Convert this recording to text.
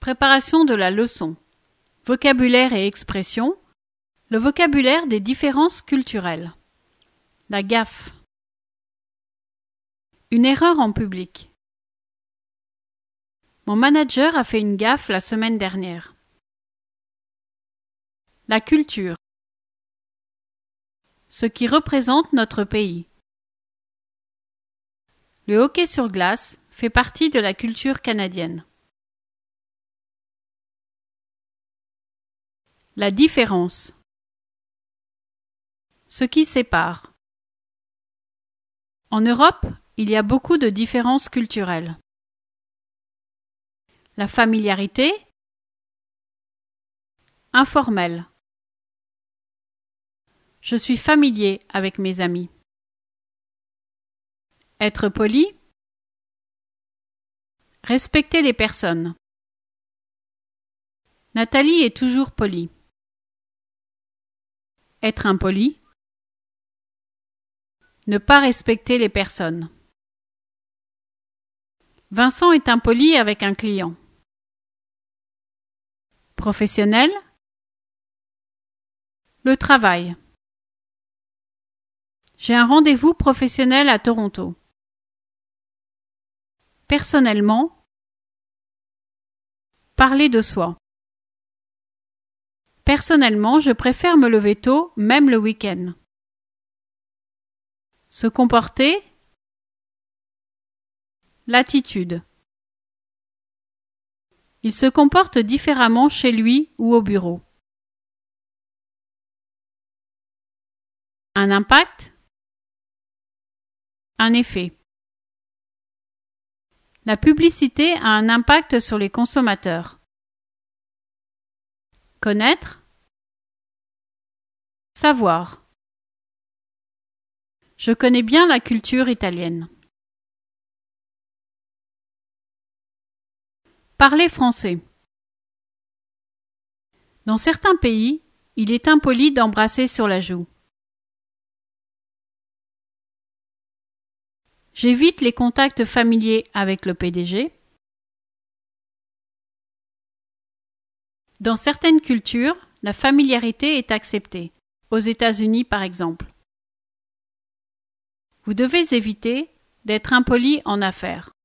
Préparation de la leçon. Vocabulaire et expression. Le vocabulaire des différences culturelles. La gaffe. Une erreur en public. Mon manager a fait une gaffe la semaine dernière. La culture. Ce qui représente notre pays. Le hockey sur glace fait partie de la culture canadienne. La différence. Ce qui sépare. En Europe, il y a beaucoup de différences culturelles. La familiarité. Informel. Je suis familier avec mes amis. Être poli. Respecter les personnes. Nathalie est toujours polie. Être impoli. Ne pas respecter les personnes. Vincent est impoli avec un client. Professionnel. Le travail. J'ai un rendez-vous professionnel à Toronto. Personnellement. Parler de soi. Personnellement, je préfère me lever tôt, même le week-end. Se comporter. L'attitude. Il se comporte différemment chez lui ou au bureau. Un impact. Un effet. La publicité a un impact sur les consommateurs. Connaître. Savoir. Je connais bien la culture italienne. Parler français. Dans certains pays, il est impoli d'embrasser sur la joue. J'évite les contacts familiers avec le PDG. Dans certaines cultures, la familiarité est acceptée, aux États-Unis par exemple. Vous devez éviter d'être impoli en affaires.